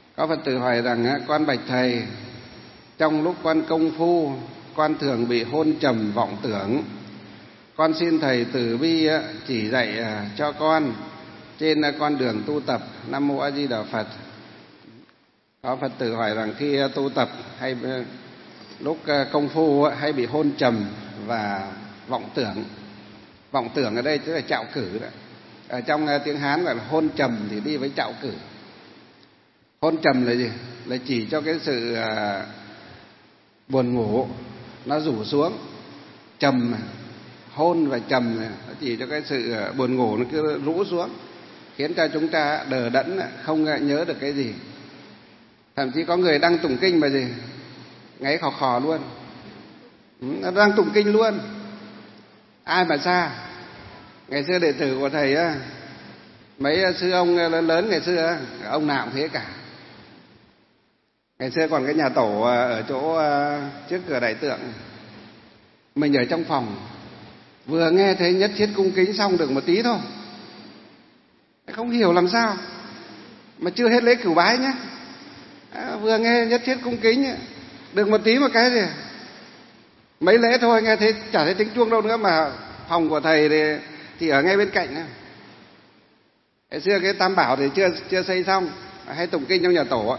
Có Phật tử hỏi rằng: con bạch thầy, trong lúc con công phu, con thường bị hôn trầm vọng tưởng. Con xin thầy từ bi chỉ dạy cho con trên con đường tu tập. Nam mô A Di Đà Phật. Có Phật tử hỏi rằng khi tu tập hay lúc công phu hay bị hôn trầm và vọng tưởng. Vọng tưởng ở đây tức là trạo cử đó. Ở trong tiếng Hán gọi là hôn trầm thì đi với trạo cử. Hôn trầm là gì? Là chỉ cho cái sự buồn ngủ nó rủ xuống. Trầm, hôn và trầm chỉ cho cái sự buồn ngủ nó cứ rũ xuống, khiến cho chúng ta đờ đẫn, không nhớ được cái gì. Thậm chí có người đang tụng kinh mà gì ngáy khò khò luôn. Nó đang tụng kinh luôn, ai mà xa. Ngày xưa đệ tử của thầy á, mấy sư ông lớn lớn ngày xưa, ông nào cũng thế cả. Ngày xưa còn cái nhà tổ ở chỗ trước cửa Đại Tượng, mình ở trong phòng, vừa nghe thấy nhất thiết cung kính xong được một tí thôi, không hiểu làm sao mà chưa hết lễ cửu bái nhé. Vừa nghe nhất thiết cung kính được một tí, một cái gì mấy lễ thôi, nghe thấy chả thấy tiếng chuông đâu nữa, mà phòng của thầy thì ở ngay bên cạnh. Ngày xưa cái Tam Bảo thì chưa xây xong, hay tụng kinh trong nhà tổ.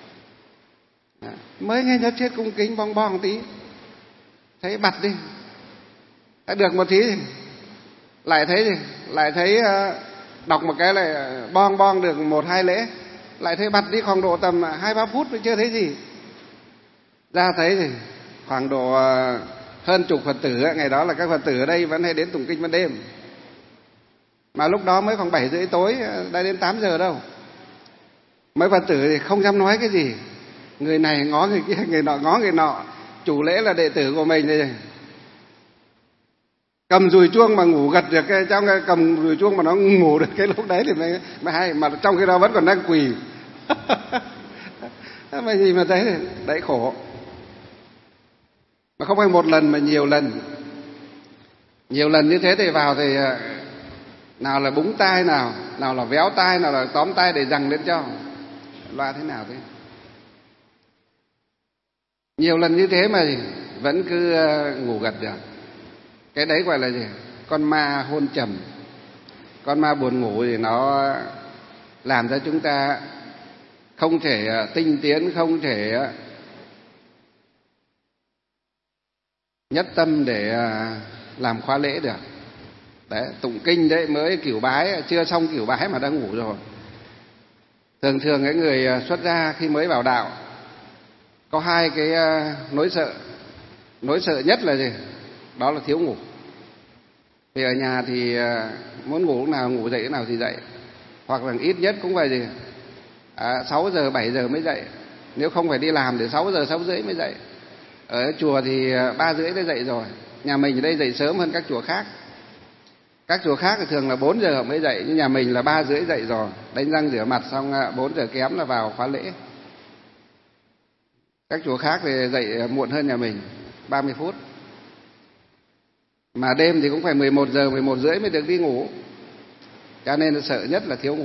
Mới nghe nhất thiết cung kính bong bong tí, thấy bật đi, đã được một tí, lại thấy gì, lại thấy đọc một cái lại bong bong được 1-2 lễ, lại thấy bật đi khoảng độ tầm 2-3 phút mới chưa thấy gì. Ra thấy gì khoảng độ hơn chục Phật tử. Ngày đó là các Phật tử ở đây vẫn hay đến tụng kinh ban đêm, mà lúc đó mới khoảng 7:30 tối, đã đến 8 giờ đâu. Mấy Phật tử thì không dám nói cái gì, người này ngó người kia, người nọ ngó người nọ. Chủ lễ là đệ tử của mình thì cầm dùi chuông mà ngủ gật được, trong cầm dùi chuông mà nó ngủ được cái lúc đấy thì mới hay, mà trong khi đó vẫn còn đang quỳ. Mà gì mà thấy đấy khổ. Mà không phải một lần mà nhiều lần. Nhiều lần như thế thì vào thì nào là búng tai, nào là véo tai, nào là tóm tai để giằng lên cho. Loa thế nào thế? Nhiều lần như thế mà vẫn cứ ngủ gật được. Cái đấy gọi là gì? Con ma hôn trầm. Con ma buồn ngủ thì nó làm cho chúng ta không thể tinh tiến, không thể nhất tâm để làm khóa lễ được. Đấy, tụng kinh đấy, mới cửu bái, chưa xong cửu bái mà đang ngủ rồi. Thường thường cái người xuất gia khi mới vào đạo có hai cái nỗi sợ. Nỗi sợ nhất là gì? Đó là thiếu ngủ. Thì ở nhà thì muốn ngủ lúc nào ngủ, dậy lúc nào thì dậy. Hoặc là ít nhất cũng phải gì 6 giờ 7 giờ mới dậy. Nếu không phải đi làm thì 6 giờ 6:30 mới dậy. Ở chùa thì 3:30 đã dậy rồi. Nhà mình ở đây dậy sớm hơn các chùa khác. Các chùa khác thì thường là 4 giờ mới dậy, nhưng nhà mình là 3:30 dậy rồi, đánh răng rửa mặt xong 4 giờ kém là vào khóa lễ. Các chùa khác thì dậy muộn hơn nhà mình 30 phút. Mà đêm thì cũng phải 11 giờ 11:30 mới được đi ngủ. Cho nên sợ nhất là thiếu ngủ.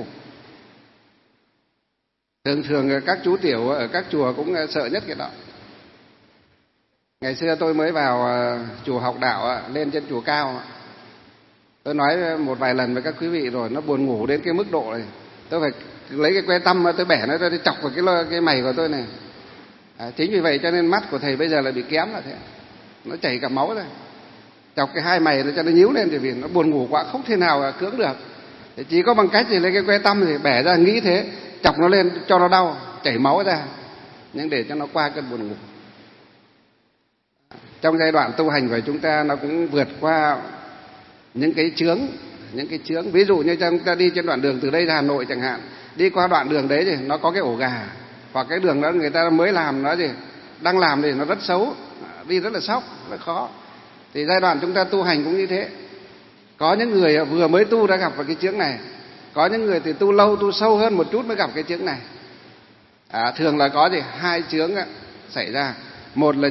Thường các chú tiểu ở các chùa cũng sợ nhất cái đó. Ngày xưa tôi mới vào chùa học đạo, lên trên chùa Cao, tôi nói một vài lần với các quý vị rồi, nó buồn ngủ đến cái mức độ này, tôi phải lấy cái que tăm tôi bẻ nó, tôi chọc vào cái mày của tôi này. Chính vì vậy cho nên mắt của thầy bây giờ là bị kém là thế, nó chảy cả máu rồi. Chọc cái hai mày nó cho nó nhíu lên, thì vì nó buồn ngủ quá, không thể nào cưỡng được. Thì chỉ có bằng cách gì lấy cái que tăm thì bẻ ra, nghĩ thế, chọc nó lên cho nó đau, chảy máu ra, nhưng để cho nó qua cơn buồn ngủ. Trong giai đoạn tu hành của chúng ta nó cũng vượt qua những cái chướng. Ví dụ như chúng ta đi trên đoạn đường từ đây ra Hà Nội chẳng hạn, đi qua đoạn đường đấy thì nó có cái ổ gà, hoặc cái đường đó người ta mới làm, nó gì đang làm thì nó rất xấu, đi rất là sóc, rất khó. Thì giai đoạn chúng ta tu hành cũng như thế. Có những người vừa mới tu đã gặp vào cái chướng này, có những người thì tu lâu, tu sâu hơn một chút mới gặp cái chướng này. Thường là có gì hai chướng xảy ra. Một là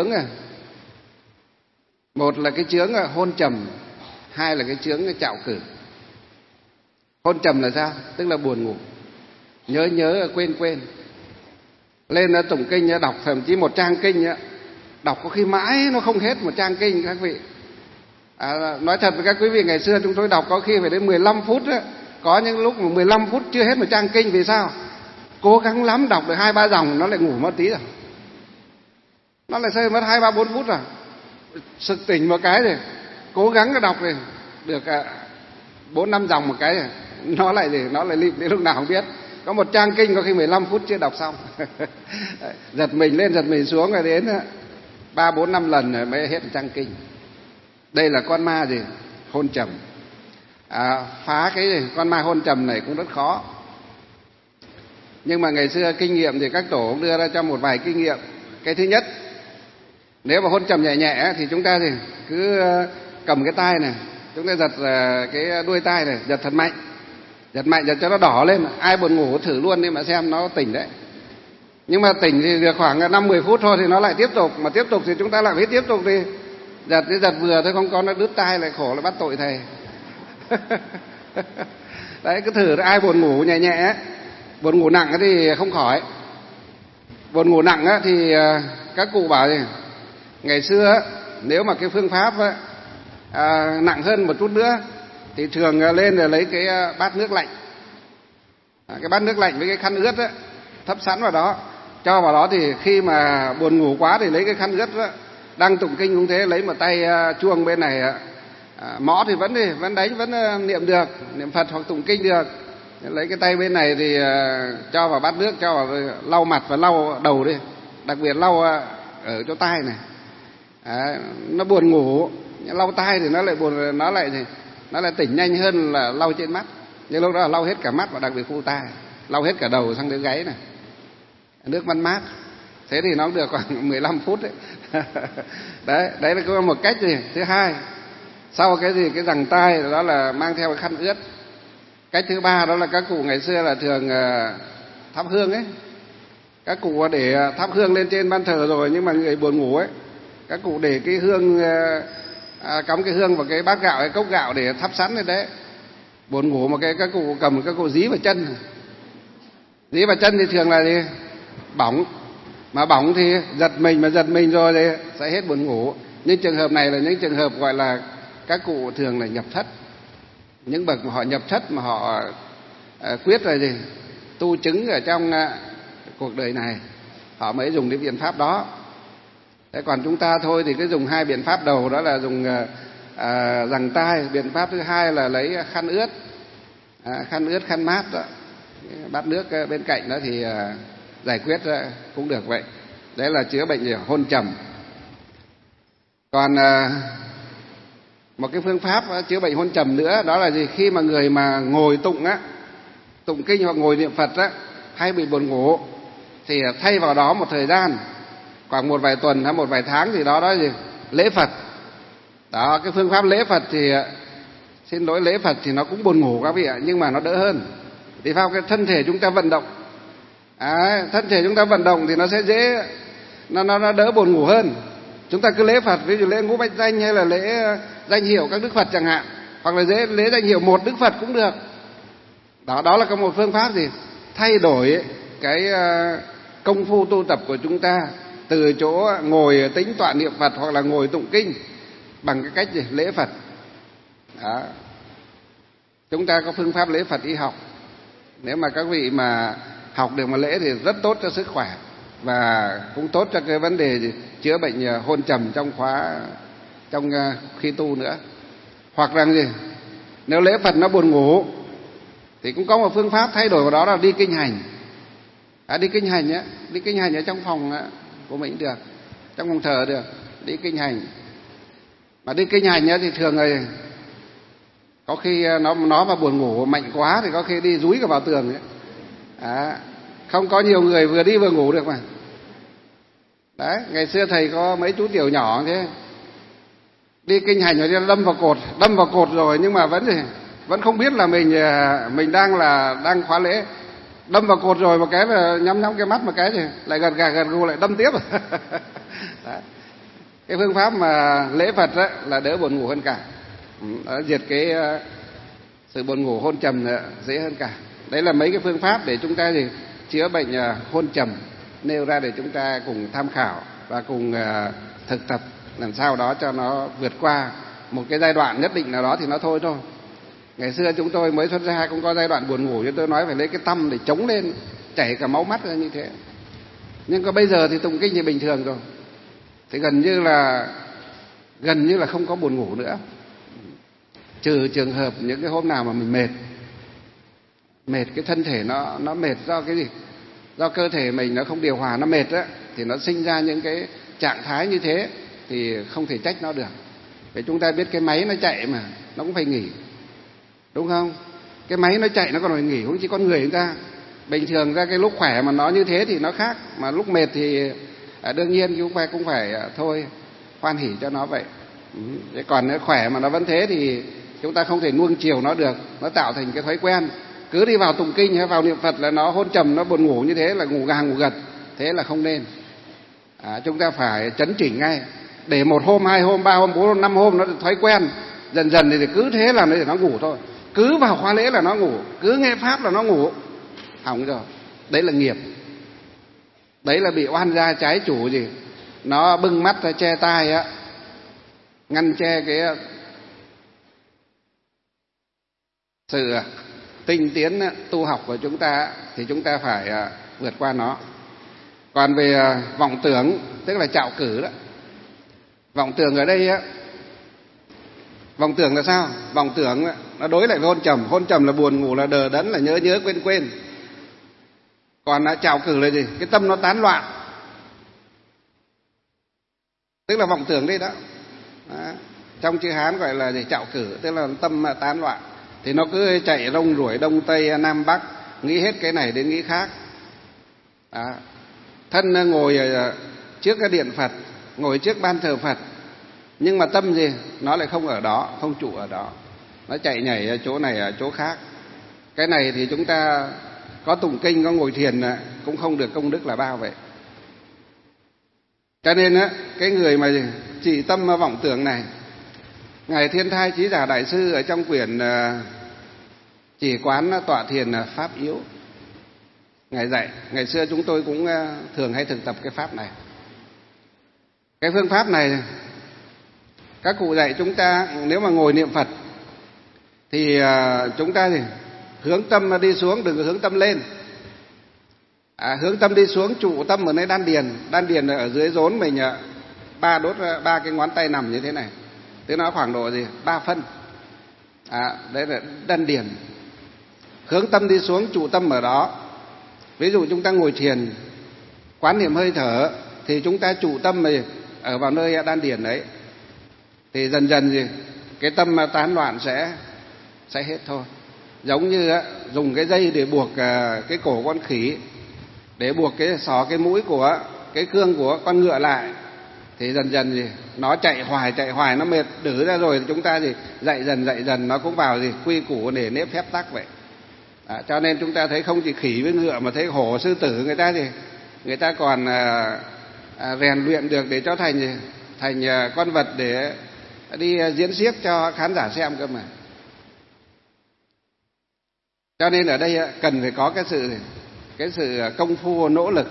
một là cái chướng hôn trầm, hai là cái chướng trạo cử. Hôn trầm là sao? Tức là buồn ngủ, nhớ quên. lên tụng kinh đọc thậm chí một trang kinh đọc có khi mãi nó không hết một trang kinh các vị. Nói thật với các quý vị, ngày xưa chúng tôi đọc có khi phải đến 15 phút đó. Có những lúc mà 15 phút chưa hết một trang kinh. Vì sao? Cố gắng lắm đọc được 2-3 dòng nó lại ngủ mất tí rồi, nó lại rơi mất 2-3-4 phút rồi, sực tỉnh một cái rồi cố gắng đọc rồi được 4-5 dòng một cái rồi nó lại lịm đến lúc nào không biết. Có một trang kinh có khi 15 phút chưa đọc xong. Giật mình lên giật mình xuống rồi đến 3-4-5 lần rồi mới hết một trang kinh. Đây là con ma gì? Hôn trầm. Phá cái gì? Con ma hôn trầm này cũng rất khó. Nhưng mà ngày xưa kinh nghiệm thì các tổ cũng đưa ra cho một vài kinh nghiệm. Cái thứ nhất, nếu mà hôn trầm nhẹ nhẹ thì chúng ta thì cứ cầm cái tai này, chúng ta giật cái đuôi tai này, giật thật mạnh, giật cho nó đỏ lên. Ai buồn ngủ thử luôn đi mà xem nó tỉnh đấy. Nhưng mà tỉnh thì được khoảng 5-10 phút thôi thì nó lại tiếp tục. Mà tiếp tục thì chúng ta lại phải tiếp tục đi. Giật vừa thôi, không có nó đứt tai lại khổ, lại bắt tội thầy. Đấy, cứ thử ai buồn ngủ nhẹ nhẹ. Buồn ngủ nặng thì không khỏi. Buồn ngủ nặng thì các cụ bảo gì? Ngày xưa nếu mà cái phương pháp nặng hơn một chút nữa thì thường lên rồi lấy cái bát nước lạnh. Cái bát nước lạnh với cái khăn ướt thấp sẵn vào đó, cho vào đó thì khi mà buồn ngủ quá thì lấy cái khăn ướt đang tụng kinh cũng thế, lấy một tay chuông bên này mõ thì vẫn đánh, vẫn niệm được, niệm Phật hoặc tụng kinh được. Lấy cái tay bên này thì cho vào bát nước, cho vào lau mặt và lau đầu đi, đặc biệt lau ở chỗ tai này. Nó buồn ngủ, lau tai thì nó lại buồn, nó lại tỉnh nhanh hơn là lau trên mắt. Nhưng lúc đó là lau hết cả mắt và đặc biệt khu tai, lau hết cả đầu sang đến gáy này, nước mắt mát. Thế thì nó được khoảng 15 phút đấy. Đấy là một cách gì. Thứ hai, sau cái gì cái rằng tai đó là mang theo cái khăn ướt. Cách thứ ba đó là các cụ ngày xưa là thường thắp hương ấy. Các cụ để thắp hương lên trên ban thờ rồi, nhưng mà người buồn ngủ ấy, các cụ để cái hương cắm cái hương vào cái bát gạo, cái cốc gạo để thắp sẵn lên đấy. Buồn ngủ mà các cụ cầm, các cụ dí vào chân. Dí vào chân thì thường là gì? Bỏng. Mà bỏng thì giật mình rồi thì sẽ hết buồn ngủ. Nhưng trường hợp này là những trường hợp gọi là các cụ thường là nhập thất. Những bậc mà họ nhập thất mà họ quyết là gì? Tu chứng ở trong cuộc đời này, họ mới dùng cái biện pháp đó. Thế còn chúng ta thôi thì cứ dùng hai biện pháp đầu, đó là dùng giằng tai. Biện pháp thứ hai là lấy khăn ướt, khăn mát đó, bát nước bên cạnh đó thì giải quyết cũng được vậy. Đấy là chữa bệnh hôn trầm. Còn một cái phương pháp chữa bệnh hôn trầm nữa, đó là gì? Khi mà người mà ngồi tụng kinh hoặc ngồi niệm Phật hay bị buồn ngủ thì thay vào đó một thời gian khoảng một vài tuần hay một vài tháng thì đó gì? Lễ Phật. Đó, cái phương pháp lễ Phật thì lễ Phật thì nó cũng buồn ngủ các vị ạ, nhưng mà nó đỡ hơn. Vì sao? Cái thân thể chúng ta vận động. Thân thể chúng ta vận động thì nó sẽ dễ, nó đỡ buồn ngủ hơn. Chúng ta cứ lễ Phật, ví dụ lễ ngũ bạch danh hay là lễ danh hiệu các đức Phật chẳng hạn, hoặc là lễ danh hiệu một đức Phật cũng được. Đó là có một phương pháp gì? Thay đổi cái công phu tu tập của chúng ta từ chỗ ngồi tĩnh tọa niệm Phật hoặc là ngồi tụng kinh bằng cái cách gì? Lễ Phật. Đó. Chúng ta có phương pháp lễ Phật y học. Nếu mà các vị mà học được một lễ thì rất tốt cho sức khỏe và cũng tốt cho cái vấn đề gì? Chữa bệnh hôn trầm trong khi tu nữa. Hoặc là gì? Nếu lễ Phật nó buồn ngủ thì cũng có một phương pháp thay đổi vào đó là đi kinh hành. Đi kinh hành ở trong phòng của mình được, trong phòng thờ được, đi kinh hành. Mà đi kinh hành thì thường là có khi nó mà buồn ngủ mạnh quá thì có khi đi dúi cả vào tường ấy. Không có nhiều người vừa đi vừa ngủ được mà. Đấy, ngày xưa thầy có mấy chú tiểu nhỏ thế, đi kinh hành rồi đâm vào cột rồi, nhưng mà vẫn không biết là mình đang khóa lễ. Đâm vào cột rồi một cái là nhắm cái mắt một cái thì lại gật gù lại đâm tiếp. Đấy. Cái phương pháp mà lễ Phật là đỡ buồn ngủ hơn cả. Diệt cái sự buồn ngủ hôn trầm dễ hơn cả. Đấy là mấy cái phương pháp để chúng ta chữa bệnh hôn trầm. nêu ra để chúng ta cùng tham khảo và cùng thực tập làm sao đó cho nó vượt qua một cái giai đoạn nhất định nào đó thì nó thôi. Ngày xưa chúng tôi mới xuất gia cũng có giai đoạn buồn ngủ, như tôi nói phải lấy cái tăm để chống lên chảy cả máu mắt ra như thế. Nhưng có bây giờ thì tụng kinh thì bình thường rồi, thì gần như là không có buồn ngủ nữa, trừ trường hợp những cái hôm nào mà mình mệt cái thân thể nó mệt do cái gì, do cơ thể mình nó không điều hòa, nó mệt á, thì nó sinh ra những cái trạng thái như thế, thì không thể trách nó được. Để chúng ta biết cái máy nó chạy mà nó cũng phải nghỉ, đúng không? Cái máy nó chạy nó còn phải nghỉ, không chỉ con người chúng ta. Bình thường ra cái lúc khỏe mà nó như thế thì nó khác, mà lúc mệt thì đương nhiên chúng ta cũng phải thôi hoan hỉ cho nó vậy. Còn nếu khỏe mà nó vẫn thế thì chúng ta không thể nuông chiều nó được, nó tạo thành cái thói quen. Cứ đi vào tụng kinh hay vào niệm Phật là nó hôn trầm, nó buồn ngủ như thế, là ngủ gà ngủ gật, thế là không nên. Chúng ta phải chấn chỉnh ngay, để 1 hôm, 2 hôm, 3 hôm, 4 hôm, 5 hôm nó thói quen, dần dần thì cứ thế là nó ngủ thôi. Cứ vào khóa lễ là nó ngủ, cứ nghe pháp là nó ngủ, hỏng rồi. Đấy là nghiệp, đấy là bị oan gia trái chủ gì. Nó bưng mắt ra che tai á, ngăn che cái sự tinh tiến tu học của chúng ta, thì chúng ta phải vượt qua nó. Còn về vọng tưởng, tức là trạo cử đó. Vọng tưởng ở đây á, vọng tưởng là sao? Vọng tưởng nó đối lại với hôn trầm. Hôn trầm là buồn ngủ, là đờ đẫn, là nhớ nhớ quên quên. Còn trạo cử là gì? Cái tâm nó tán loạn, tức là vọng tưởng đây đó. Trong chữ Hán gọi là gì? Trạo cử, tức là tâm tán loạn. Thì nó cứ chạy rong ruổi đông tây nam bắc, nghĩ hết cái này đến nghĩ khác. Thân ngồi trước cái điện Phật, ngồi trước ban thờ Phật, nhưng mà tâm gì? Nó lại không ở đó, không trụ ở đó, nó chạy nhảy ở chỗ này ở chỗ khác. Cái này thì chúng ta có tụng kinh, có ngồi thiền cũng không được công đức là bao vậy. Cho nên á, cái người mà trị tâm vọng tưởng này, Ngài Thiên Thai Chí Giả Đại Sư ở trong quyển Chỉ Quán Tọa Thiền Pháp Yếu, Ngài dạy. Ngày xưa chúng tôi cũng thường hay thực tập cái pháp này. Cái phương pháp này các cụ dạy chúng ta, nếu mà ngồi niệm Phật thì chúng ta thì hướng tâm đi xuống, đừng có hướng tâm lên. Hướng tâm đi xuống, trụ tâm ở nơi đan điền. Đan điền ở dưới rốn mình, ba cái ngón tay nằm như thế này, tức nó khoảng độ gì 3 phân. Đấy là đan điền. Hướng tâm đi xuống, trụ tâm ở đó. Ví dụ chúng ta ngồi thiền quán niệm hơi thở, thì chúng ta trụ tâm mình ở vào nơi đan điền đấy, thì dần dần gì cái tâm tán loạn sẽ hết thôi. Giống như dùng cái dây để buộc cái cổ con khỉ, để buộc cái xỏ cái mũi của cái cương của con ngựa lại, thì dần dần gì nó chạy hoài nó mệt đử ra rồi, thì chúng ta gì dạy dần nó cũng vào gì quy củ để nếp phép tắc vậy. Cho nên chúng ta thấy không chỉ khỉ với ngựa mà thấy hổ sư tử, người ta còn rèn luyện được để cho thành con vật để đi diễn xiếc cho khán giả xem cơ mà. Cho nên ở đây cần phải có cái sự công phu nỗ lực,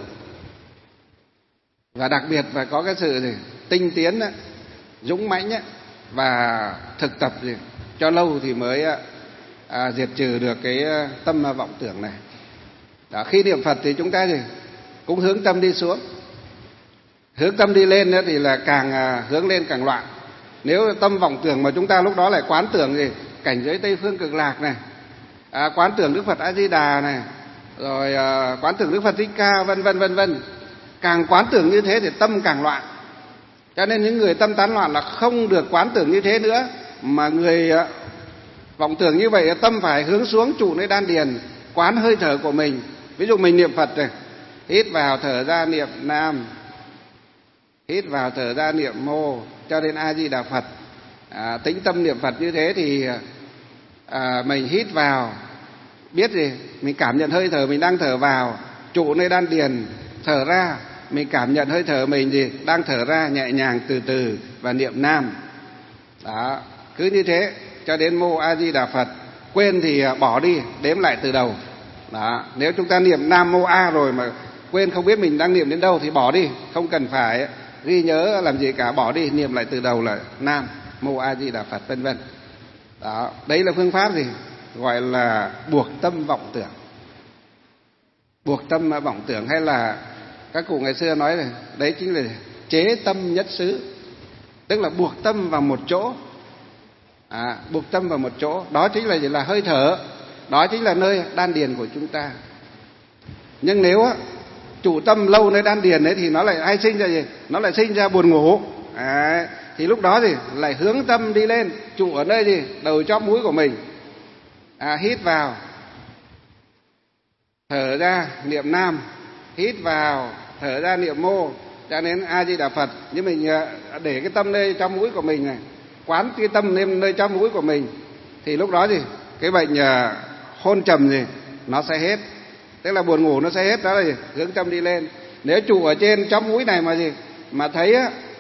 và đặc biệt phải có cái sự tinh tiến, dũng mãnh và thực tập cho lâu thì mới diệt trừ được cái tâm vọng tưởng này. Đó, khi niệm Phật thì chúng ta cũng hướng tâm đi xuống. Hướng tâm đi lên thì là càng hướng lên càng loạn. Nếu tâm vọng tưởng mà chúng ta lúc đó lại quán tưởng cảnh giới Tây Phương Cực Lạc này, quán tưởng Đức Phật A Di Đà này, rồi quán tưởng Đức Phật Thích Ca, vân vân, càng quán tưởng như thế thì tâm càng loạn. Cho nên những người tâm tán loạn là không được quán tưởng như thế nữa, mà người vọng tưởng như vậy tâm phải hướng xuống trụ nơi đan điền, quán hơi thở của mình. Ví dụ mình niệm Phật này, hít vào thở ra niệm Nam, hít vào thở ra niệm Mô cho đến A Di Đà Phật. Tĩnh tâm niệm Phật như thế thì mình hít vào biết gì, mình cảm nhận hơi thở mình đang thở vào, trụ nơi đan điền. Thở ra mình cảm nhận hơi thở mình đang thở ra nhẹ nhàng từ từ và niệm Nam. Đó, cứ như thế cho đến Mô A Di Đà Phật. Quên thì bỏ đi, đếm lại từ đầu. Đó, nếu chúng ta niệm Nam Mô A rồi mà quên không biết mình đang niệm đến đâu thì bỏ đi, không cần phải ghi nhớ làm gì cả, bỏ đi, niệm lại từ đầu là Nam Mô A Di Đà Phật, vân vân. Đó, đấy là phương pháp gì? Gọi là buộc tâm vọng tưởng. Buộc tâm vọng tưởng, hay là các cụ ngày xưa nói này, đấy chính là chế tâm nhất xứ, tức là buộc tâm vào một chỗ. Buộc tâm vào một chỗ, đó chính là gì? Là hơi thở, đó chính là nơi đan điền của chúng ta. Nhưng nếu trụ tâm lâu nơi đan điền ấy thì nó lại hay sinh ra gì? Nó lại sinh ra buồn ngủ. Thì lúc đó thì lại hướng tâm đi lên, trụ ở nơi gì? Đầu chóp mũi của mình. Hít vào, thở ra niệm Nam, hít vào, thở ra niệm Mô, cho nên A Di Đà Phật. Nhưng mình để cái tâm nơi trong mũi của mình này, quán cái tâm lên nơi trong mũi của mình, thì lúc đó gì? Cái bệnh hôn trầm gì nó sẽ hết, tức là buồn ngủ nó sẽ hết. Đó là gì? Hướng tâm đi lên. Nếu trụ ở trên trong mũi này mà gì mà thấy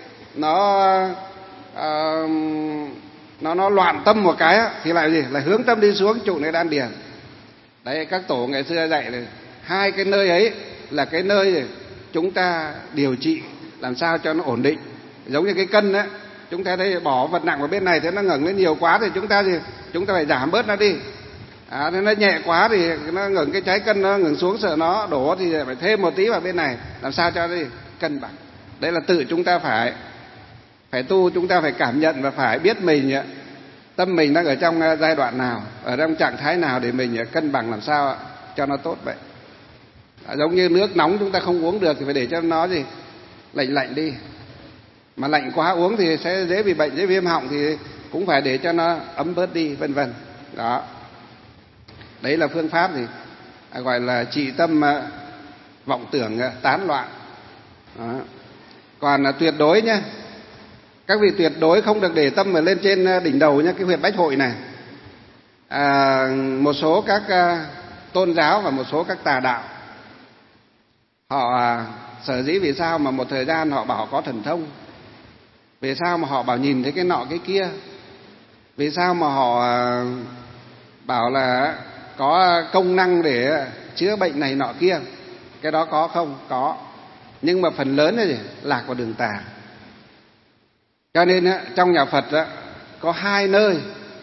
nó loạn tâm một cái thì lại gì? Lại hướng tâm đi xuống, trụ nơi đan điền. Đấy, các tổ ngày xưa dạy này, hai cái nơi ấy là cái nơi chúng ta điều trị làm sao cho nó ổn định. Giống như cái cân á, chúng ta thấy bỏ vật nặng vào bên này thế nó ngẩng lên nhiều quá thì chúng ta phải giảm bớt nó đi. Thế nó nhẹ quá thì nó ngẩng, cái trái cân nó ngẩng xuống, sợ nó đổ thì phải thêm một tí vào bên này, làm sao cho nó cân bằng. Đấy là tự chúng ta phải tu, chúng ta phải cảm nhận và phải biết mình tâm mình đang ở trong giai đoạn nào, ở trong trạng thái nào để mình cân bằng làm sao cho nó tốt vậy. Giống như nước nóng chúng ta không uống được thì phải để cho nó gì lạnh lạnh đi, mà lạnh quá uống thì sẽ dễ bị bệnh, dễ viêm họng, thì cũng phải để cho nó ấm bớt đi, vân vân. Đó, đấy là phương pháp gì gọi là trị tâm vọng tưởng tán loạn. Đó. Còn tuyệt đối nhé, các vị tuyệt đối không được để tâm ở lên trên đỉnh đầu nhé, cái huyệt bách hội này. Một số các tôn giáo và một số các tà đạo, họ sở dĩ vì sao mà một thời gian họ bảo có thần thông, vì sao mà họ bảo nhìn thấy cái nọ cái kia, vì sao mà họ bảo là có công năng để chữa bệnh này nọ kia. Cái đó có không? Có. Nhưng mà phần lớn là gì? Lạc vào đường tà. Cho nên trong nhà Phật có hai nơi,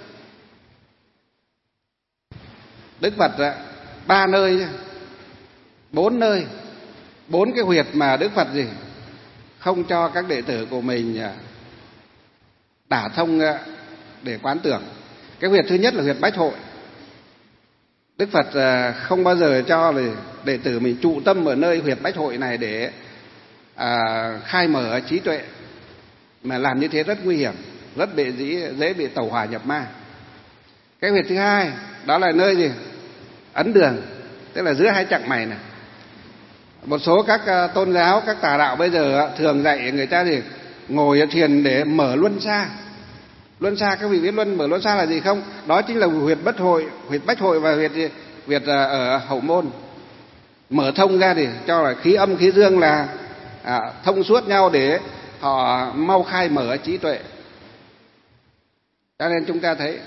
Đức Phật 3 nơi, 4 nơi, 4 cái huyệt mà Đức Phật gì không cho các đệ tử của mình đả thông để quán tưởng. Cái huyệt thứ nhất là huyệt bách hội. Đức Phật không bao giờ cho là đệ tử mình trụ tâm ở nơi huyệt bách hội này để khai mở trí tuệ, mà làm như thế rất nguy hiểm, rất dễ bị tẩu hỏa nhập ma. Cái huyệt thứ hai đó là nơi gì? Ấn đường, tức là giữa hai chặng mày này. Một số các tôn giáo, các tà đạo bây giờ thường dạy người ta gì ngồi ở thiền để mở luân xa. Luân xa, các vị biết mở luân xa là gì không? Đó chính là huyệt bách hội và huyệt ở hậu môn. Mở thông ra thì cho là khí âm khí dương là thông suốt nhau để họ mau khai mở trí tuệ. Cho nên chúng ta thấy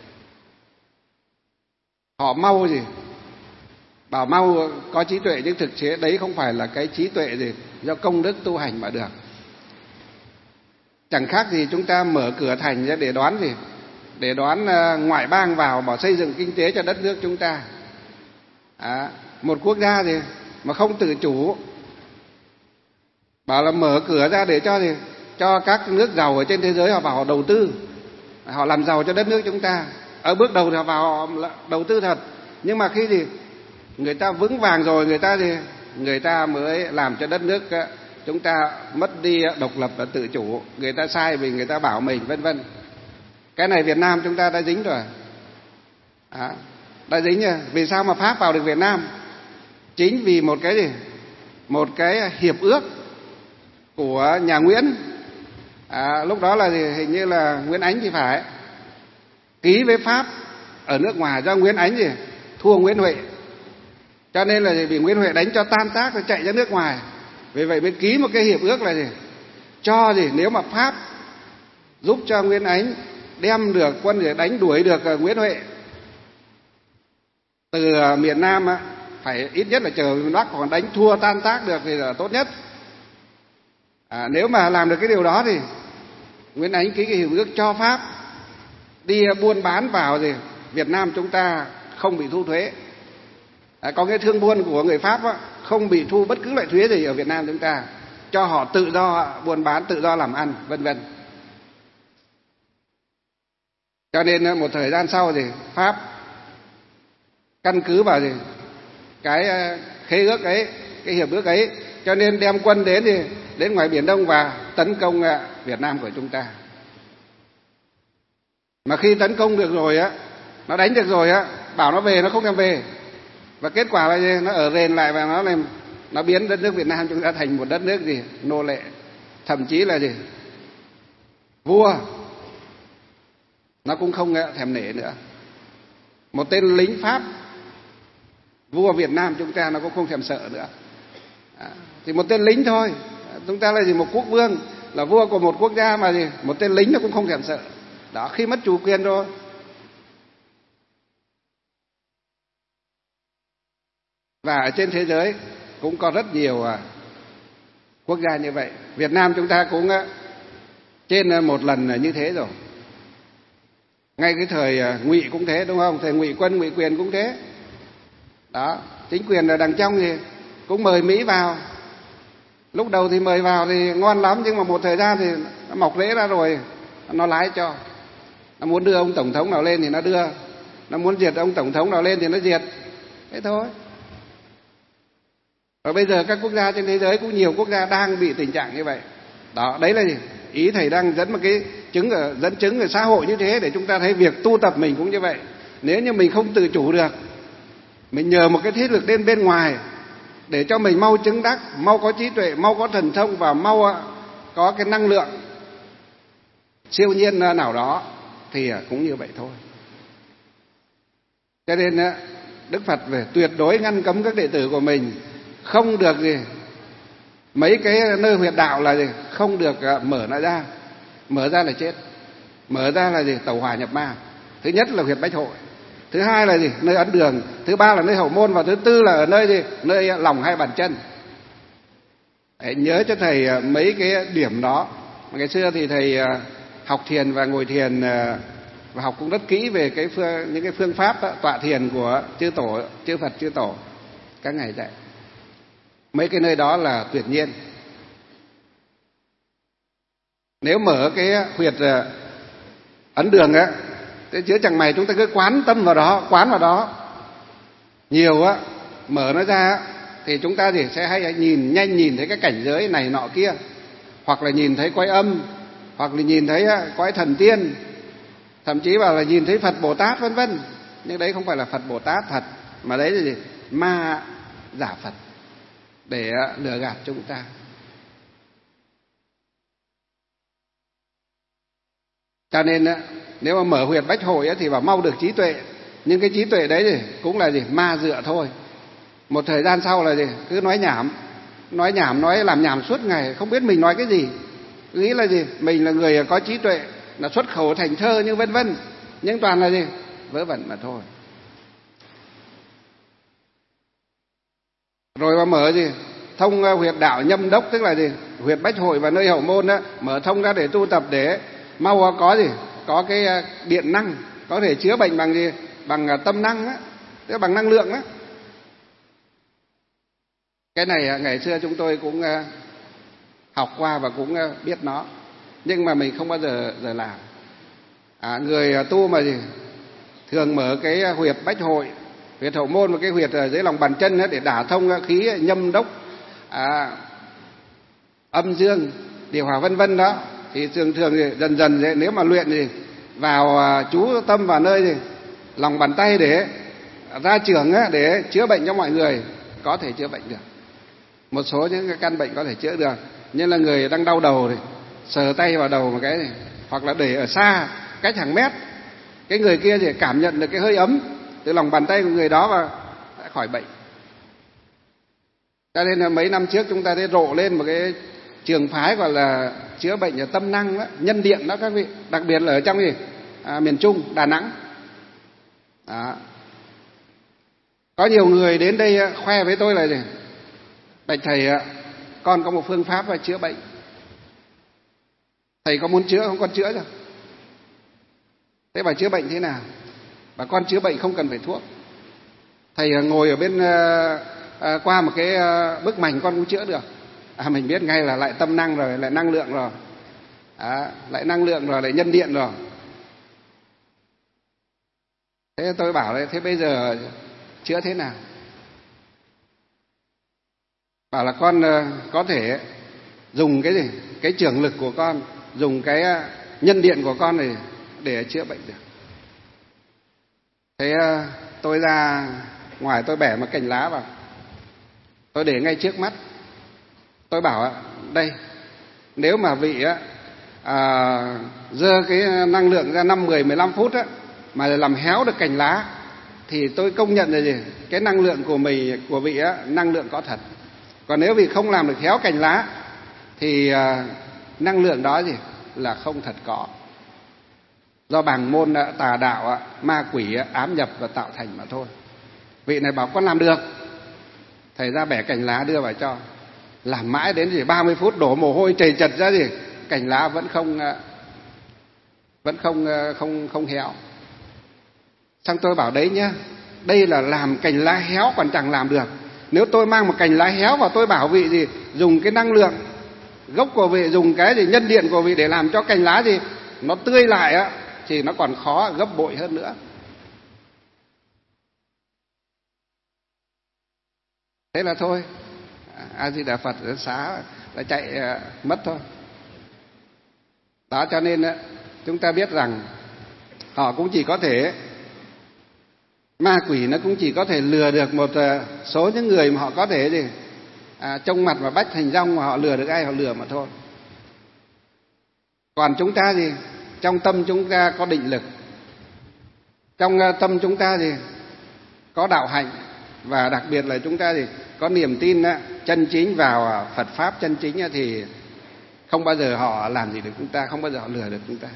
họ mau gì bảo mau có trí tuệ, nhưng thực chế đấy không phải là cái trí tuệ gì do công đức tu hành mà được. Chẳng khác gì chúng ta mở cửa thành ra để đoán gì, để đoán ngoại bang vào bảo xây dựng kinh tế cho đất nước chúng ta. Một quốc gia gì mà không tự chủ, bảo là mở cửa ra để cho các nước giàu ở trên thế giới họ vào họ đầu tư, họ làm giàu cho đất nước chúng ta. Ở bước đầu thì họ vào họ đầu tư thật, nhưng mà khi gì người ta vững vàng rồi, người ta mới làm cho đất nước chúng ta mất đi độc lập và tự chủ. Người ta sai vì người ta bảo mình, vân vân. Cái này Việt Nam chúng ta đã dính rồi. Đã dính rồi. Vì sao mà Pháp vào được Việt Nam? Chính vì một cái gì? Một cái hiệp ước của nhà Nguyễn. Lúc đó là gì? Hình như là Nguyễn Ánh thì phải, ký với Pháp ở nước ngoài, do Nguyễn Ánh gì thua Nguyễn Huệ, cho nên là bị Nguyễn Huệ đánh cho tan tác rồi chạy ra nước ngoài. Vì vậy mới ký một cái hiệp ước là gì? Cho gì nếu mà Pháp giúp cho Nguyễn Ánh đem được quân để đánh đuổi được Nguyễn Huệ từ miền Nam phải ít nhất là chờ miền Bắc, còn đánh thua tan tác được thì là tốt nhất. Nếu mà làm được cái điều đó thì Nguyễn Ánh ký cái hiệp ước cho Pháp đi buôn bán vào thì Việt Nam chúng ta không bị thu thuế. Có cái thương buôn của người Pháp không bị thu bất cứ loại thuế gì ở Việt Nam chúng ta, cho họ tự do buôn bán, tự do làm ăn, vân vân. Cho nên một thời gian sau thì Pháp căn cứ vào gì cái khế ước ấy, cái hiệp ước ấy, cho nên đem quân đến ngoài Biển Đông và tấn công Việt Nam của chúng ta. Mà khi tấn công được rồi nó đánh được rồi bảo nó về nó không thèm về, và kết quả là gì? Nó ở rền lại và nó biến đất nước Việt Nam chúng ta thành một đất nước gì nô lệ, thậm chí là gì vua nó cũng không thèm nể nữa. Một tên lính Pháp vua Việt Nam chúng ta nó cũng không thèm sợ nữa. Thì một tên lính thôi, chúng ta là gì một quốc vương, là vua của một quốc gia mà gì một tên lính nó cũng không thèm sợ. Đó, khi mất chủ quyền rồi. Và ở trên thế giới cũng có rất nhiều quốc gia như vậy. Việt Nam chúng ta cũng trên một lần như thế rồi. Ngay cái thời Ngụy cũng thế, đúng không? Thời Ngụy Quân, Ngụy Quyền cũng thế. Đó, chính quyền ở đằng trong thì cũng mời Mỹ vào. Lúc đầu thì mời vào thì ngon lắm, nhưng mà một thời gian thì nó mọc rễ ra rồi, nó lái cho. Nó muốn đưa ông tổng thống nào lên thì nó đưa, nó muốn diệt ông tổng thống nào lên thì nó diệt. Thế thôi. Và bây giờ các quốc gia trên thế giới cũng nhiều quốc gia đang bị tình trạng như vậy. Đó, đấy là gì? Ý thầy đang dẫn một cái dẫn chứng về xã hội như thế để chúng ta thấy việc tu tập mình cũng như vậy. Nếu như mình không tự chủ được, mình nhờ một cái thế lực đến bên ngoài để cho mình mau chứng đắc, mau có trí tuệ, mau có thần thông và mau có cái năng lượng siêu nhiên nào đó thì cũng như vậy thôi. Cho nên Đức Phật về tuyệt đối ngăn cấm các đệ tử của mình không được gì mấy cái nơi huyệt đạo là gì không được mở ra là chết, mở ra là gì tẩu hỏa nhập ma. Thứ nhất là huyệt Bách Hội, thứ hai là gì nơi ấn đường, thứ ba là nơi hậu môn, và thứ tư là ở nơi gì nơi lòng hai bàn chân. Hãy nhớ cho thầy mấy cái điểm đó. Ngày xưa thì thầy học thiền và ngồi thiền và học cũng rất kỹ về những cái phương pháp tọa thiền của chư tổ, chư Phật, chư tổ các ngài dạy. Mấy cái nơi đó là tuyệt nhiên. Nếu mở cái huyệt ấn đường thế chứ chẳng mày chúng ta cứ quán tâm vào đó, quán vào đó nhiều mở nó ra thì chúng ta thì sẽ hay nhìn thấy cái cảnh giới này nọ kia, hoặc là nhìn thấy cõi âm, hoặc là nhìn thấy cõi thần tiên, thậm chí bảo là nhìn thấy Phật Bồ Tát vân vân. Nhưng đấy không phải là Phật Bồ Tát thật, mà đấy là gì ma giả Phật để lừa gạt chúng ta. Cho nên nếu mà mở huyệt Bách Hội thì bảo mau được trí tuệ, nhưng cái trí tuệ đấy thì cũng là gì ma dựa thôi. Một thời gian sau là gì cứ nói nhảm, nói làm nhảm suốt ngày, không biết mình nói cái gì, nghĩ là gì mình là người có trí tuệ, là xuất khẩu thành thơ như vân vân, nhưng toàn là gì vớ vẩn mà thôi. Rồi mà mở gì thông huyệt đạo Nhâm Đốc, tức là gì huyệt Bách Hội và nơi hậu môn mở thông ra để tu tập, để mau có gì có cái điện năng, có thể chữa bệnh bằng gì bằng tâm năng tức bằng năng lượng Cái này ngày xưa chúng tôi cũng học qua và cũng biết nó, nhưng mà mình không bao giờ làm. Người tu mà gì thường mở cái huyệt Bách Hội, huyệt hậu môn và cái huyệt ở dưới lòng bàn chân để đả thông khí Nhâm Đốc, âm dương, điều hòa vân vân đó, thì thường thì dần nếu mà luyện thì vào chú tâm vào nơi gì lòng bàn tay để ra chưởng để chữa bệnh cho mọi người, có thể chữa bệnh được. Một số những cái căn bệnh có thể chữa được, như là người đang đau đầu thì sờ tay vào đầu một cái này, hoặc là để ở xa cách hàng mét, cái người kia thì cảm nhận được cái hơi ấm từ lòng bàn tay của người đó và đã khỏi bệnh. Cho nên là mấy năm trước chúng ta thấy rộ lên một cái trường phái gọi là chữa bệnh ở tâm năng đó, nhân điện đó các vị, đặc biệt là ở trong miền Trung, Đà Nẵng đó. Có nhiều người đến đây khoe với tôi là gì? Bạch thầy, con có một phương pháp chữa bệnh. Thầy có muốn chữa không? Con chữa cho. Thế bà chữa bệnh thế nào? Bà con chữa bệnh không cần phải thuốc. Thầy ngồi ở bên qua một cái bức mành con cũng chữa được. Mình biết ngay là lại tâm năng rồi, lại năng lượng rồi. Lại năng lượng rồi, lại nhân điện rồi. Thế tôi bảo đấy, thế bây giờ chữa thế nào? Bảo là con có thể dùng cái gì? Cái trưởng lực của con, dùng cái nhân điện của con này để chữa bệnh được. Thế tôi ra ngoài, tôi bẻ một cành lá vào, tôi để ngay trước mắt. Tôi bảo đây, nếu mà vị dơ cái năng lượng ra 5, 10, 15 phút mà làm héo được cành lá, thì tôi công nhận là gì? Cái năng lượng của vị năng lượng có thật. Còn nếu vị không làm được héo cành lá thì năng lượng đó gì là không thật có. Do bảng môn tà đạo, ma quỷ ám nhập và tạo thành mà thôi. Vị này bảo con làm được. Thầy ra bẻ cành lá đưa vào cho. Làm mãi đến 30 phút đổ mồ hôi chầy chật ra cành lá vẫn không héo. Xong tôi bảo đấy nhá, đây là làm cành lá héo còn chẳng làm được. Nếu tôi mang một cành lá héo vào tôi bảo vị dùng cái năng lượng gốc của vị, dùng cái nhân điện của vị để làm cho cành lá nó tươi lại thì nó còn khó gấp bội hơn nữa. Thế là thôi, A Di Đà Phật xá là chạy mất thôi. Đó, cho nên chúng ta biết rằng họ cũng chỉ có thể, ma quỷ nó cũng chỉ có thể lừa được một số những người mà họ có thể trông mặt và bách thành rong, mà họ lừa được ai họ lừa mà thôi. Còn chúng ta trong tâm chúng ta có định lực, trong tâm chúng ta có đạo hạnh, và đặc biệt là chúng ta có niềm tin chân chính vào Phật pháp chân chính, thì không bao giờ họ làm gì được chúng ta, không bao giờ họ lừa được chúng ta.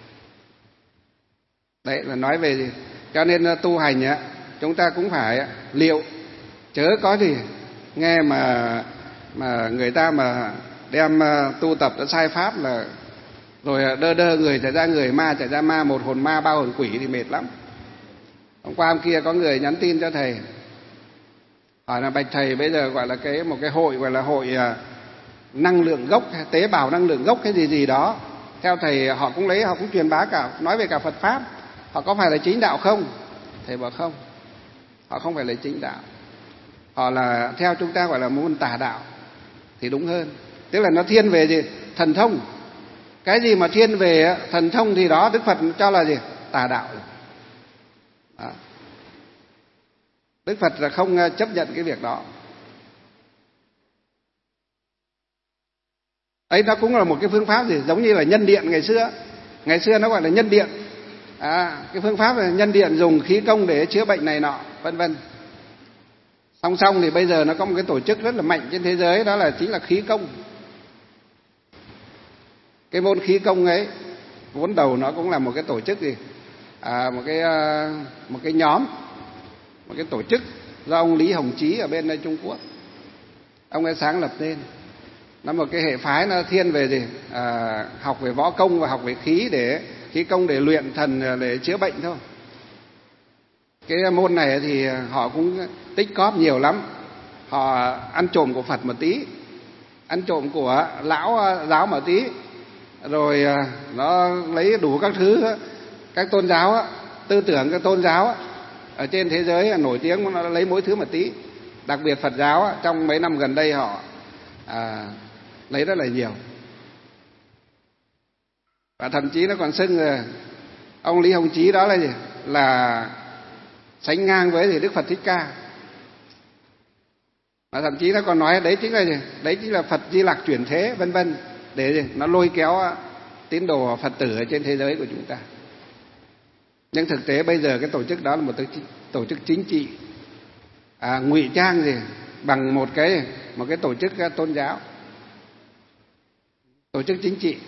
Đấy là nói về cho nên tu hành chúng ta cũng phải liệu, chớ có nghe mà người ta mà đem tu tập đã sai pháp là rồi đơ người chạy ra người, ma chạy ra ma, một hồn ma 3 hồn quỷ thì mệt lắm. Hôm qua hôm kia có người nhắn tin cho thầy, hỏi là bạch thầy bây giờ gọi là một cái hội gọi là hội năng lượng gốc, tế bào năng lượng gốc cái gì đó. Theo thầy họ cũng truyền bá cả, nói về cả Phật pháp. Họ có phải là chính đạo không? Thầy bảo không, họ không phải là chính đạo. Họ là theo chúng ta gọi là môn tà đạo thì đúng hơn. Tức là nó thiên về thần thông. Cái gì mà thiên về thần thông thì đó Đức Phật cho là tà đạo. Đó. Đức Phật là không chấp nhận cái việc đó. Ấy nó cũng là một cái phương pháp giống như là nhân điện ngày xưa. Ngày xưa nó gọi là nhân điện. Cái phương pháp là nhân điện, dùng khí công để chữa bệnh này nọ, vân vân. Song song thì bây giờ nó có một cái tổ chức rất là mạnh trên thế giới, đó là chính là khí công. Cái môn khí công ấy vốn đầu nó cũng là một cái tổ chức một cái nhóm, một cái tổ chức do ông Lý Hồng Chí ở bên Trung Quốc ông ấy sáng lập nên. Nó một cái hệ phái, nó thiên về học về võ công và học về khí công để luyện thần, để chữa bệnh thôi. Cái môn này thì họ cũng tích cóp nhiều lắm. Họ ăn trộm của Phật một tí, ăn trộm của lão giáo một tí, rồi nó lấy đủ các thứ, các tôn giáo, tư tưởng các tôn giáo ở trên thế giới nổi tiếng, nó lấy mỗi thứ một tí. Đặc biệt Phật giáo trong mấy năm gần đây họ lấy rất là nhiều. Và thậm chí nó còn xưng ông Lý Hồng Chí đó là sánh ngang với Đức Phật Thích Ca. Và thậm chí nó còn nói đấy chính là Phật Di Lặc chuyển thế, vân vân, để nó lôi kéo tín đồ Phật tử ở trên thế giới của chúng ta. Nhưng thực tế bây giờ cái tổ chức đó là một tổ chức chính trị, ngụy trang bằng một cái tổ chức tôn giáo, tổ chức chính trị,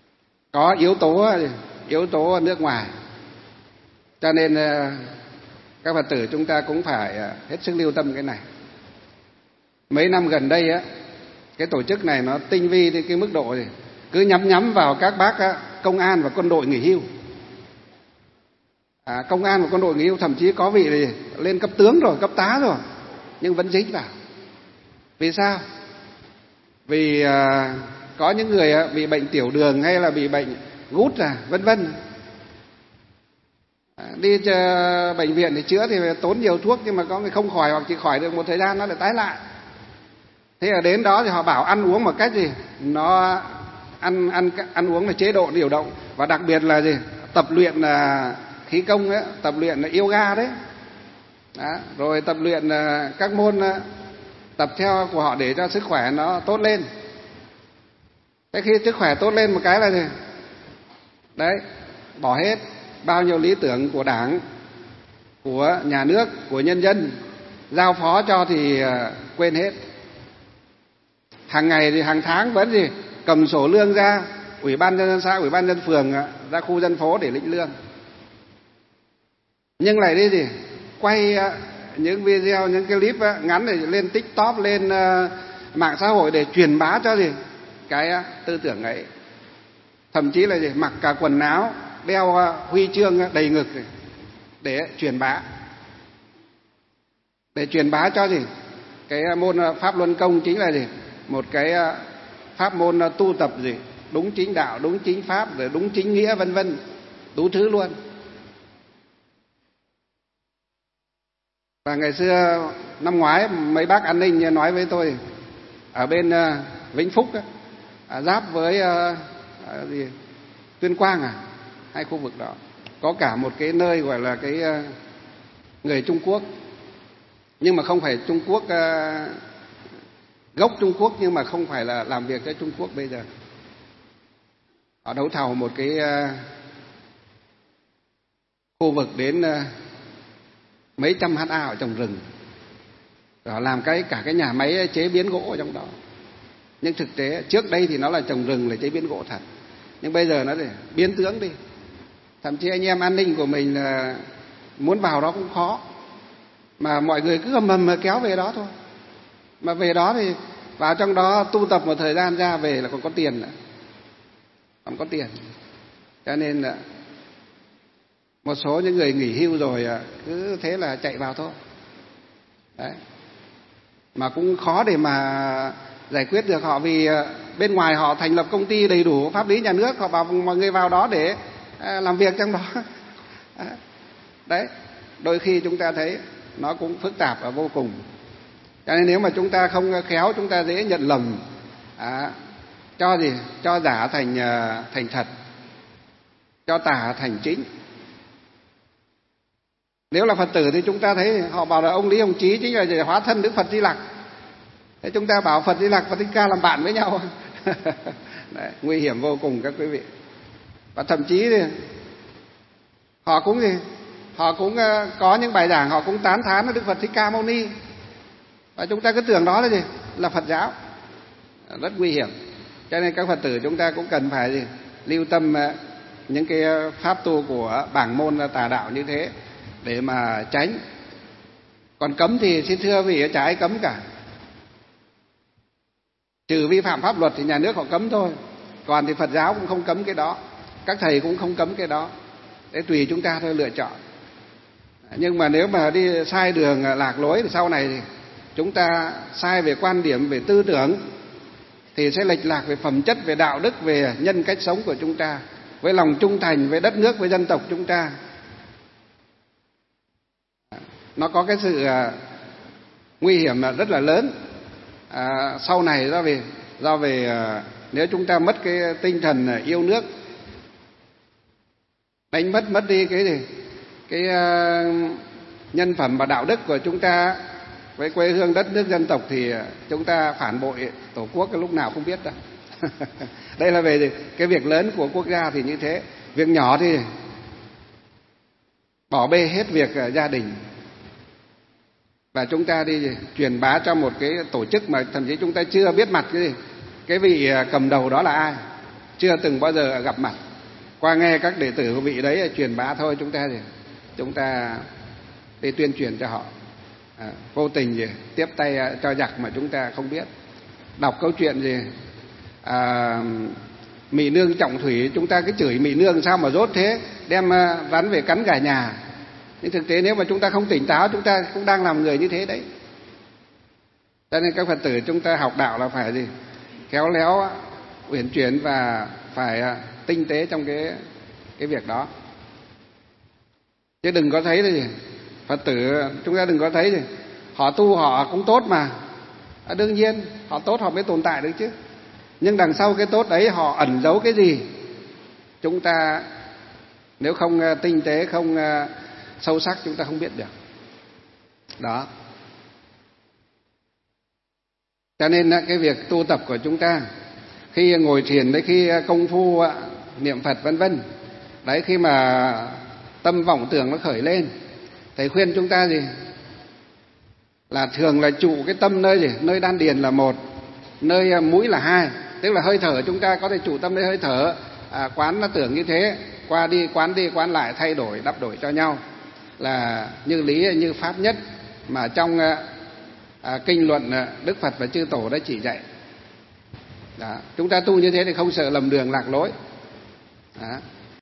có yếu tố nước ngoài. Cho nên các Phật tử chúng ta cũng phải hết sức lưu tâm cái này. Mấy năm gần đây á, cái tổ chức này nó tinh vi đến cái mức độ gì, cứ nhắm vào các bác công an và quân đội nghỉ hưu. Công an và quân đội nghỉ hưu, thậm chí có vị thì lên cấp tướng rồi, cấp tá rồi, nhưng vẫn dính vào. Vì sao? Vì có những người bị bệnh tiểu đường hay là bị bệnh gút vân vân, đi bệnh viện thì chữa thì tốn nhiều thuốc, nhưng mà có người không khỏi hoặc chỉ khỏi được một thời gian nó lại tái lại. Thế là đến đó thì họ bảo ăn uống một cách gì, nó ăn uống là chế độ điều động, và đặc biệt là gì, tập luyện là khí công ấy, tập luyện là yoga đấy. Rồi tập luyện các môn tập theo của họ để cho sức khỏe nó tốt lên. Thế khi sức khỏe tốt lên một cái là gì? Đấy, bỏ hết bao nhiêu lý tưởng của Đảng, của nhà nước, của nhân dân giao phó cho thì quên hết. Hàng ngày thì hàng tháng vẫn gì, cầm sổ lương ra, ủy ban nhân dân xã, ủy ban nhân dân phường ra khu dân phố để lĩnh lương. Nhưng lại đi gì, quay những video, những cái clip ngắn để lên TikTok, lên mạng xã hội để truyền bá cho gì cái tư tưởng ấy. Thậm chí là gì, mặc cả quần áo, đeo huy chương đầy ngực để truyền bá. Để truyền bá cho gì, cái môn Pháp Luân Công chính là gì, một cái pháp môn tu tập gì đúng chính đạo, đúng chính pháp, rồi đúng chính nghĩa vân vân, đủ thứ luôn. Và ngày xưa năm ngoái mấy bác an ninh nói với tôi, ở bên Vĩnh Phúc giáp với Tuyên Quang hai khu vực đó có cả một cái nơi gọi là cái người Trung Quốc, nhưng mà không phải Trung Quốc gốc Trung Quốc, nhưng mà không phải là làm việc cho Trung Quốc bây giờ. Họ đấu thầu một cái khu vực đến mấy trăm ha ở trồng rừng, họ làm cả cái nhà máy chế biến gỗ ở trong đó. Nhưng thực tế trước đây thì nó là trồng rừng, là chế biến gỗ thật, nhưng bây giờ nó để biến tướng đi. Thậm chí anh em an ninh của mình là muốn vào đó cũng khó, mà mọi người cứ hầm kéo về đó thôi. Mà về đó thì vào trong đó tu tập một thời gian ra về là còn có tiền nữa, còn có tiền. Cho nên là một số những người nghỉ hưu rồi cứ thế là chạy vào thôi. Đấy. Mà cũng khó để mà giải quyết được họ, vì bên ngoài họ thành lập công ty đầy đủ pháp lý nhà nước, họ bảo mọi người vào đó để làm việc trong đó. Đấy, đôi khi chúng ta thấy nó cũng phức tạp và vô cùng. Cho nên nếu mà chúng ta không khéo, chúng ta dễ nhận lầm, cho giả thành thật, cho tà thành chính. Nếu là Phật tử thì chúng ta thấy họ bảo là ông Lý Hồng Chí chính là hóa thân Đức Phật Di Lặc. Thế chúng ta bảo Phật Di Lặc và Thích Ca làm bạn với nhau. Đấy, nguy hiểm vô cùng các quý vị. Và thậm chí thì họ cũng có những bài giảng họ cũng tán thán Đức Phật Thích Ca Mâu Ni, và chúng ta cứ tưởng đó là gì, là Phật giáo. Rất nguy hiểm. Cho nên các Phật tử chúng ta cũng cần phải lưu tâm những cái pháp tu của bảng môn tà đạo như thế để mà tránh. Còn cấm thì xin thưa vì chả ai cấm cả, trừ vi phạm pháp luật thì nhà nước họ cấm thôi. Còn thì Phật giáo cũng không cấm cái đó, các thầy cũng không cấm cái đó. Để tùy chúng ta thôi lựa chọn. Nhưng mà nếu mà đi sai đường lạc lối thì sau này thì chúng ta sai về quan điểm, về tư tưởng, thì sẽ lệch lạc về phẩm chất, về đạo đức, về nhân cách sống của chúng ta, với lòng trung thành với đất nước, với dân tộc chúng ta. Nó có cái sự nguy hiểm rất là lớn sau này, do về nếu chúng ta mất cái tinh thần yêu nước, đánh mất đi cái gì, cái nhân phẩm và đạo đức của chúng ta với quê hương đất nước dân tộc, thì chúng ta phản bội tổ quốc cái lúc nào không biết đâu. Đây là về cái việc lớn của quốc gia thì như thế. Việc nhỏ thì bỏ bê hết việc gia đình, và chúng ta đi truyền bá cho một cái tổ chức mà thậm chí chúng ta chưa biết mặt cái vị cầm đầu đó là ai, chưa từng bao giờ gặp mặt, qua nghe các đệ tử của vị đấy truyền bá thôi. Chúng ta để tuyên truyền cho họ. Vô tình gì tiếp tay cho giặc mà chúng ta không biết. Đọc câu chuyện gì Mỹ nương trọng thủy, chúng ta cứ chửi Mỹ nương sao mà dốt thế, đem rắn về cắn cả nhà. Nhưng thực tế nếu mà chúng ta không tỉnh táo, chúng ta cũng đang làm người như thế đấy. Cho nên các Phật tử chúng ta học đạo là phải gì? Khéo léo, uyển chuyển và phải tinh tế trong cái việc đó. Chứ đừng có thấy gì Phật tử chúng ta đừng có thấy gì họ tu họ cũng tốt mà. Đương nhiên họ tốt họ mới tồn tại được chứ. Nhưng đằng sau cái tốt đấy họ ẩn giấu cái gì, chúng ta nếu không tinh tế, không sâu sắc, chúng ta không biết được. Đó. Cho nên cái việc tu tập của chúng ta, khi ngồi thiền đấy, khi công phu niệm Phật vân vân, đấy, khi mà tâm vọng tưởng nó khởi lên, thầy khuyên chúng ta gì? Là thường là trụ cái tâm nơi gì? Nơi đan điền là một, nơi mũi là hai. Tức là hơi thở chúng ta có thể trụ tâm nơi hơi thở, quán nó tưởng như thế, qua đi quán lại, thay đổi đắp đổi cho nhau, là như lý như pháp nhất mà trong kinh luận Đức Phật và chư tổ đã chỉ dạy. Đó. Chúng ta tu như thế thì không sợ lầm đường lạc lối. Đó.